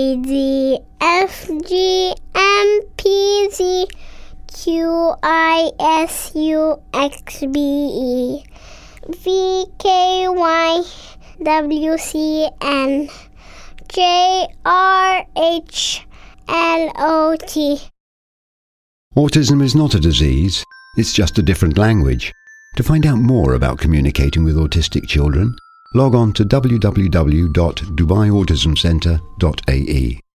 D, F, G, M, P, Z, Q, I, S, U, X, B, E, V, K, Y, W, C, N, J, R, H, L, O, T. Autism is not a disease, it's just a different language. To find out more about communicating with autistic children, log on to www.dubaiautismcentre.ae.